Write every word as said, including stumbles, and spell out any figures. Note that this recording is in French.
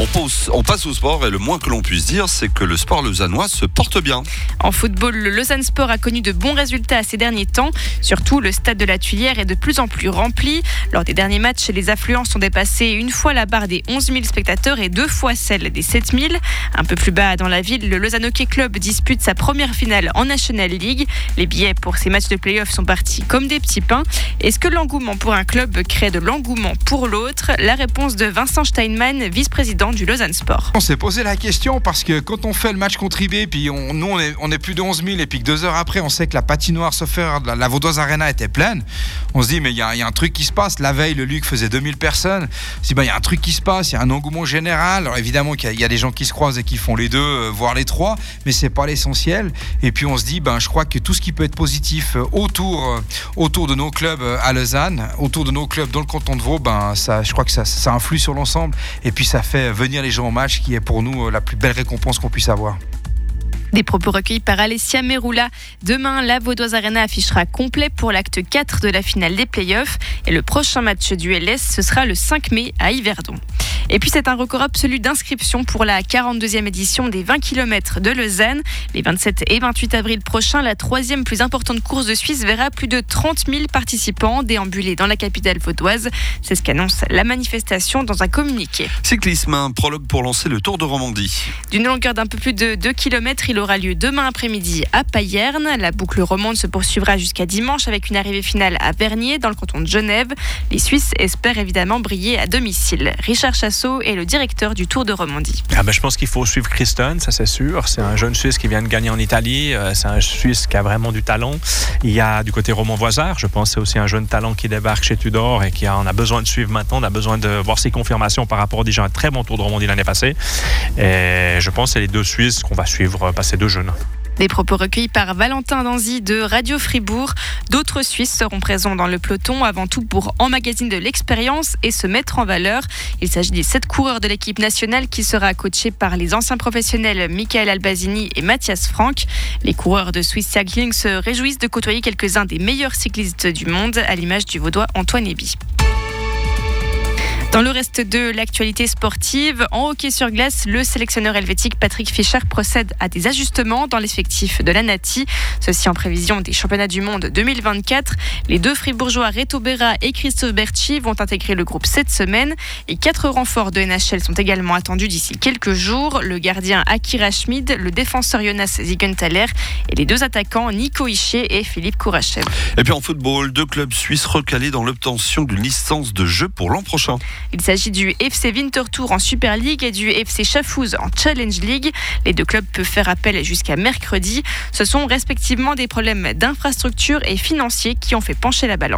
pose, on passe au sport et le moins que l'on puisse dire, c'est que le sport lausannois se porte bien. En football, le Lausanne Sport a connu de bons résultats ces derniers temps. Surtout, le stade de la Tuilière est de plus en plus rempli. Lors des derniers matchs, les affluences ont dépassé une fois la barre des onze mille spectateurs et deux fois celle des sept mille. Un peu plus bas dans la ville, le Lausanne Hockey Club dispute sa première finale en National League. Les billets pour ces matchs de play-off sont partis comme des petits pains. Est-ce que l'engouement pour un club crée de l'engouement pour l'autre ? La réponse de Vincent Steinmann, vice-président du Lausanne Sport. On s'est posé la question parce que quand on fait le match contre I B, puis on, nous on est, on est plus de onze mille et puis que deux heures après on sait que la patinoire Soffer, la, la Vaudoise Arena était pleine, on se dit mais il y, y a un truc qui se passe. La veille le Luc faisait deux mille personnes, on se dit il ben, y a un truc qui se passe, il y a un engouement général. Alors évidemment qu'il y a, y a des gens qui se croisent et qui font les deux, euh, voire les trois, mais c'est pas l'essentiel. Et puis on se dit ben je crois que tout ce qui peut être positif euh, autour, euh, autour de nos clubs euh, à Lausanne, autour de nos clubs dans le canton de Vaud, ben ça, je crois que ça, ça influe sur l'ensemble et puis ça fait venir les gens au match, qui est pour nous euh, la plus belle récompense qu'on puisse avoir. Des propos recueillis par Alessia Meroula. Demain, la Vaudoise Arena affichera complet pour l'acte quatre de la finale des playoffs. Et le prochain match du L S, ce sera le cinq mai à Yverdon. Et puis c'est un record absolu d'inscription pour la quarante-deuxième édition des vingt kilomètres de Lausanne. Les vingt-sept et vingt-huit avril prochains, la troisième plus importante course de Suisse verra plus de trente mille participants déambuler dans la capitale vaudoise. C'est ce qu'annonce la manifestation dans un communiqué. Cyclisme, un prologue pour lancer le Tour de Romandie. D'une longueur d'un peu plus de deux kilomètres, il aura lieu demain après-midi à Payerne. La boucle romande se poursuivra jusqu'à dimanche avec une arrivée finale à Vernier dans le canton de Genève. Les Suisses espèrent évidemment briller à domicile. Richard Chassot est le directeur du Tour de Romandie. Ah ben, je pense qu'il faut suivre Christen, ça c'est sûr. C'est un jeune Suisse qui vient de gagner en Italie. C'est un Suisse qui a vraiment du talent. Il y a du côté Romand-Voisard, je pense que c'est aussi un jeune talent qui débarque chez Tudor et qui a, on a besoin de suivre maintenant. On a besoin de voir ses confirmations par rapport déjà à un très bon Tour de Romandie l'année passée. Et je pense que c'est les deux Suisses qu'on va suivre passer deux jeunes. Des propos recueillis par Valentin Danzy de Radio Fribourg. D'autres Suisses seront présents dans le peloton, avant tout pour emmagasiner de l'expérience et se mettre en valeur. Il s'agit des sept coureurs de l'équipe nationale qui sera coaché par les anciens professionnels Michael Albazini et Mathias Frank. Les coureurs de Swiss Cycling se réjouissent de côtoyer quelques-uns des meilleurs cyclistes du monde, à l'image du Vaudois Antoine Eby. Dans le reste de l'actualité sportive, en hockey sur glace, le sélectionneur helvétique Patrick Fischer procède à des ajustements dans l'effectif de la Nati. Ceci en prévision des championnats du monde deux mille vingt-quatre. Les deux fribourgeois Reto Berra et Christophe Berchi vont intégrer le groupe cette semaine. Et quatre renforts de N H L sont également attendus d'ici quelques jours. Le gardien Akira Schmid, le défenseur Jonas Ziegenthaler et les deux attaquants Nico Hischier et Philippe Kourachev. Et puis en football, deux clubs suisses recalés dans l'obtention d'une licence de jeu pour l'an prochain. Il s'agit du F C Winterthur en Super League et du F C Schaffhouse en Challenge League. Les deux clubs peuvent faire appel jusqu'à mercredi. Ce sont respectivement des problèmes d'infrastructure et financiers qui ont fait pencher la balance.